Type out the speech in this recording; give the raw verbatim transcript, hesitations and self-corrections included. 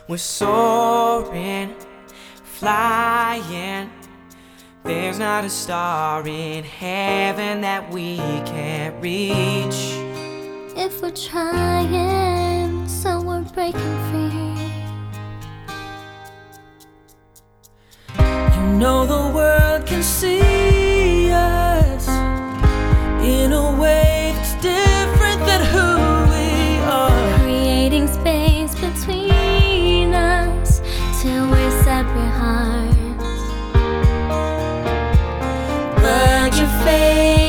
We're soaring, flying. There's not a star in heaven that we can't reach. If we're trying, so we're breaking free. You know the world can see us in a way that's different than who we are. Creating space between us till we're separate hearts. But your face